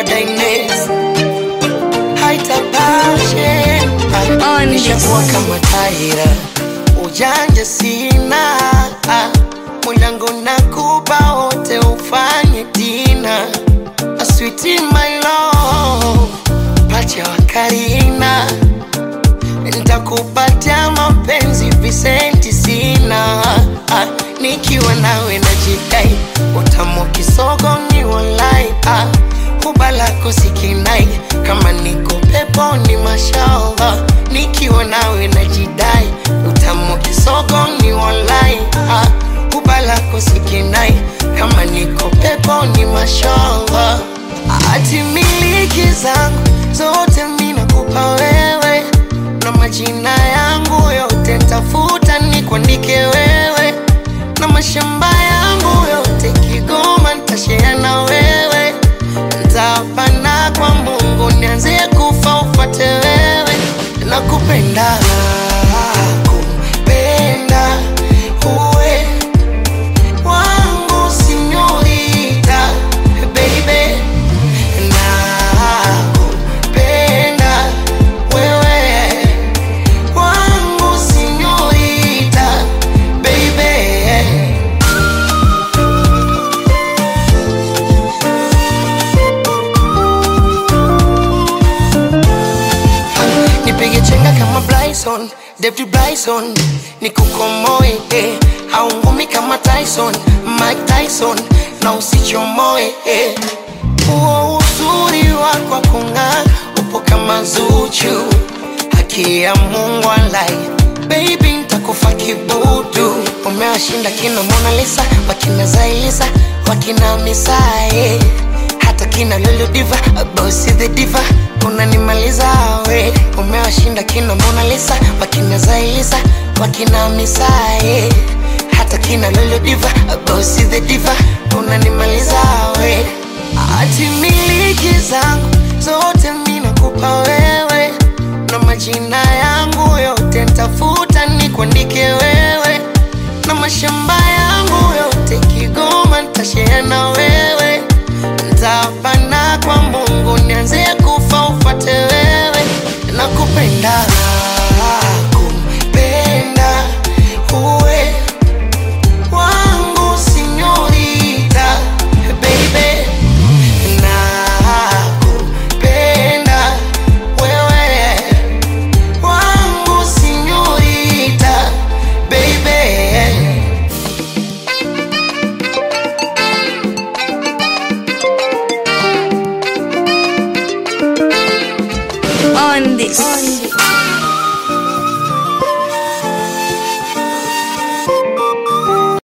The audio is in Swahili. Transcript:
Dainese haitabashe nishakuwa kama taira, ujanja sina, mwanangu nakupa wote ufanye dina. A sweetie my love, pacha wa Karina, nitakupatia mapenzi visenti sina. Nikiwa nawe najidai, utamu kisogo ni walai. Kubalako sikinai, kama niko pepo ni mashallah. Nikiwa nawe najidai, utamu kisogo ni walai. Kubalako sikinai, kama niko pepo ni mashallah. Ati miliki zangu zote mina kupa wewe, na majina yangu yote ntafuta nikuandike wewe, na mashamba yangu yote Kigoma ntashare na wewe. Ntapana kwa Mungu nianze kufa ufate wewe. Nakupenda, kupenda uwe wangu sinyorita baby. Nakupenda wewe wangu sinyorita baby. Nipige chenga kama Bryson, David Bryson, nikukomoe au ngumi kama Tyson, Mike Tyson, na usichomoe Uo uzuri wako kung'aa, upo kama Zuchu, haki ya Mungu alai. Baby nitakufa kibudu, umewashinda kina Mona Lisa, wakina Zailisa, wakina Misae, hata kina Lulu Diva, Bossy the Diva, unanimaliza we. Umewashinda kina Mona Lisa, wakina Zailisa, wakina Misae, hata kina Lulu Diva, Bossy the Diva, unanimaliza we. Ati miliki zangu zote mina kupa wewe, na majina yangu yote ntafuta nikuandike wewe, na mashamba yangu yote Kigoma ntashare na wewe. Ntapana kwa Mungu nianze kufa ufate wewe. Nakupenda, kupenda uwe wangu sinyorita baby. Nakupenda wewe wangu sinyorita baby. On this.